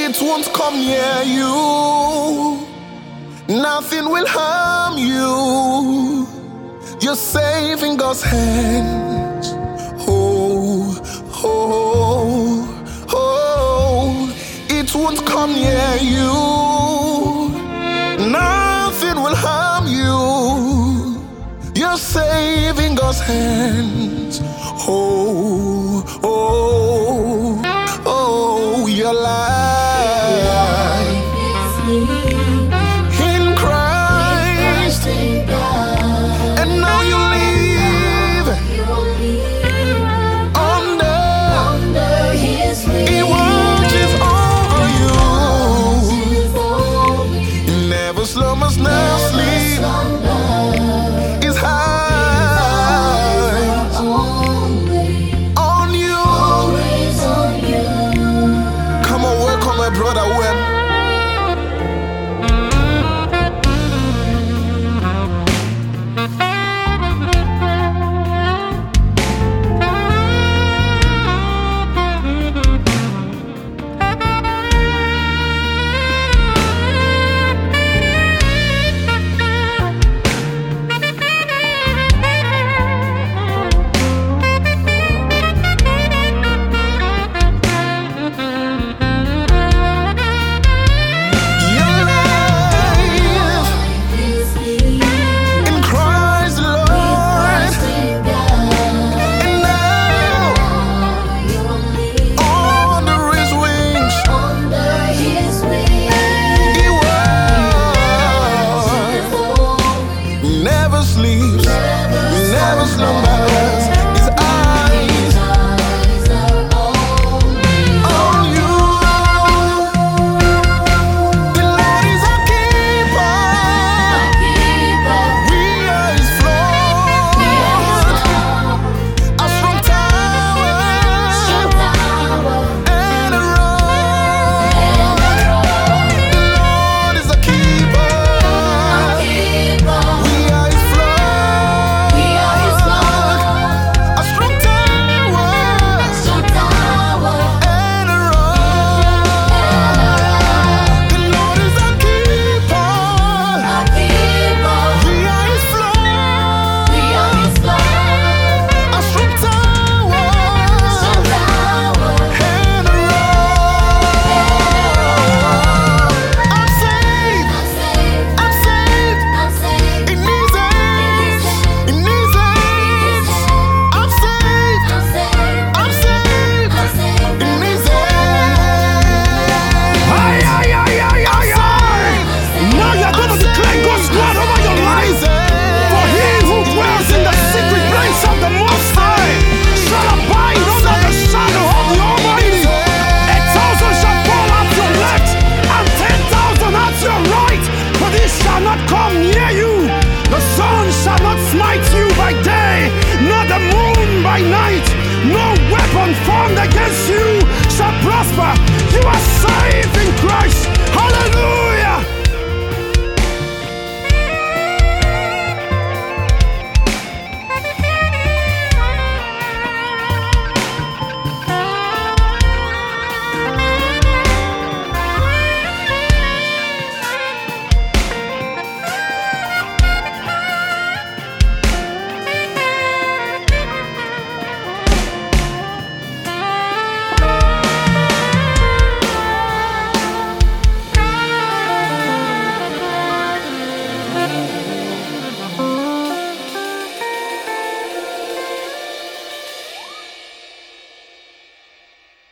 It won't come near you. Nothing will harm you. You're safe in God's hands. Oh, oh, oh. It won't come near you. Nothing will harm you. You're safe in God's hands. Oh, oh, oh. Your life in Christ, and now you live under His wings.